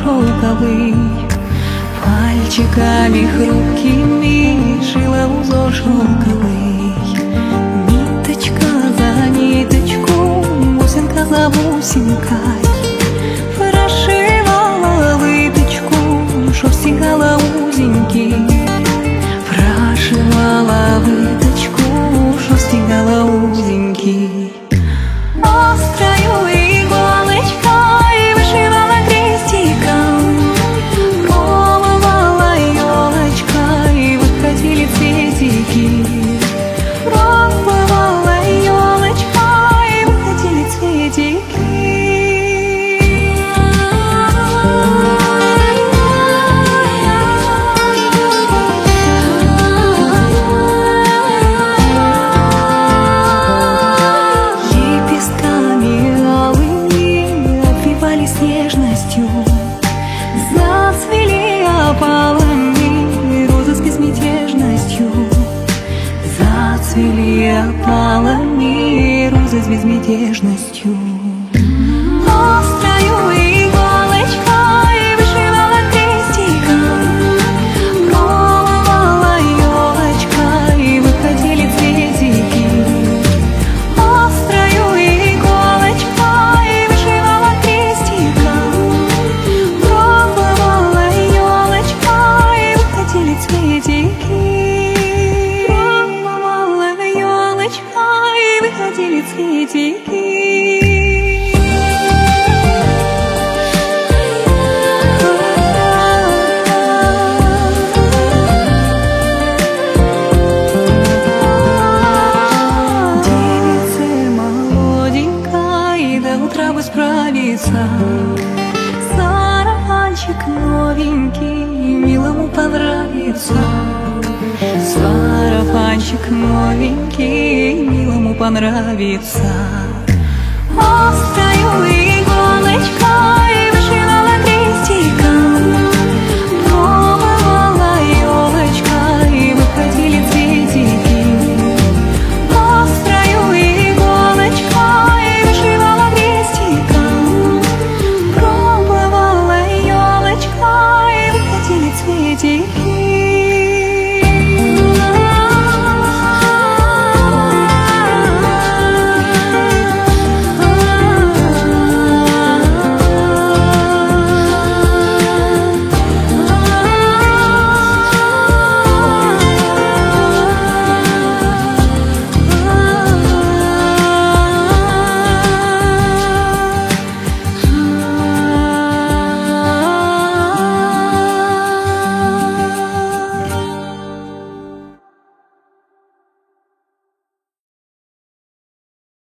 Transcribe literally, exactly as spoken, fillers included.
шелковый, пальчиками хрупкими шила узор шелковый. Ниточка за ниточку, бусинка за бусинкой прошивала выточку, шов стегала узенький. Прошивала выточку, шов стегала узенький. Острою иголочкой вышивала крестиком, пробовала елочкой, выходили цветики. Пробовала елочкой, выходили цветики. Нежностью зацвели опалами розы с безмятежностью, зацвели опалами розы с безмятежностью. Острою иголочкой вышивала крестиком, пробовала елочкой, выходили цветики. Острою иголочкой вышивала крестиком, пробовала елочкой, выходили цветики. Пробовала елочкой, выходили цветики. Справиться, сарафанчик новенький милому понравится. Сарафанчик новенький милому понравится. Острою иголочкой